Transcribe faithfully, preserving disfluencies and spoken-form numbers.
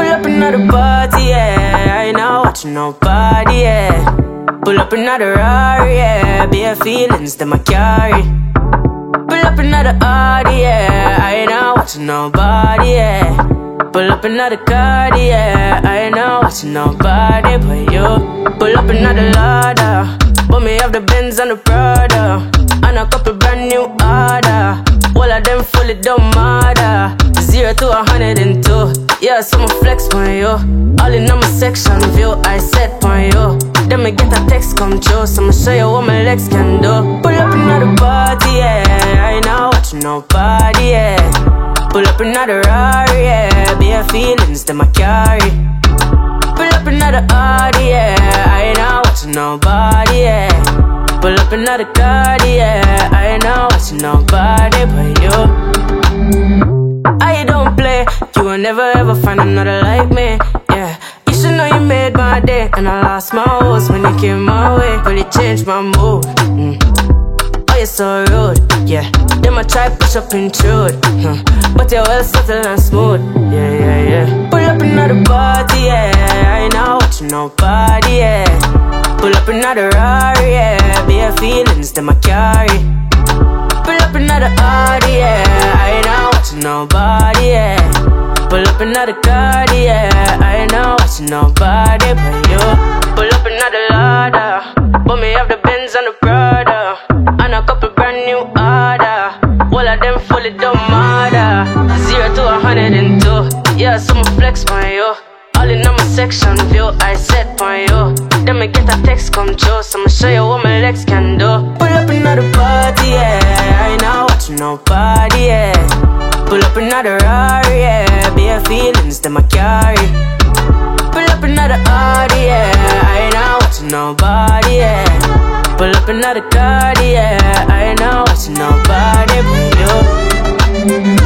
up another party, yeah. I ain't not watching nobody, yeah. Pull up another Rari, yeah. Bare feelings that I carry. Pull up another Audi, yeah. I ain't not watching nobody, yeah. Pull up another card, yeah. I ain't not watching nobody but you. Pull up another Lada, but me have the Benz and the Prada, and a couple brand new order. All of them fully don't matter. Zero to a hundred and two. Yeah, so I'ma flex on you. All in on my section view, I set on you. Then me get a text come true, so I'ma show you what my legs can do. Pull up another party, yeah. I ain't not watching nobody, yeah. Pull up another Rari, yeah. Bare feelings that I carry. Pull up another Audi, yeah. I ain't not watching nobody, yeah. Pull up another card, yeah. I ain't not watching nobody but you. I don't play, you will never ever find another like me, yeah. You should know you made my day, and I lost my horse when you came my way. Really changed my mood, mm. Oh, you're so rude, yeah. Them I try push up intrude, huh. But you're well subtle and smooth, yeah, yeah, yeah. Pull up another party, yeah. I ain't not watching nobody, yeah. Pull up another Rari, yeah. Bare feelings that I carry. Pull up another Audi, yeah. I ain't not watching nobody, yeah. Pull up another card, yeah. I ain't not watching nobody but you. Pull up another Lada, but me have the Benz and the Prada, and a couple brand new order. All of them fully don't matter. Zero to a hundred and two. Yeah, so I'ma flex on you. All in on my section view, I set on you. Then me get a text come true, so I'ma show you what my legs can do. Pull up another party, yeah. I ain't not watching nobody, yeah. Pull up another Rari, yeah. Bare feelings that I carry. Pull up another Audi, yeah. I ain't not watching nobody, yeah. Pull up another card, yeah. I ain't not watching nobody but you.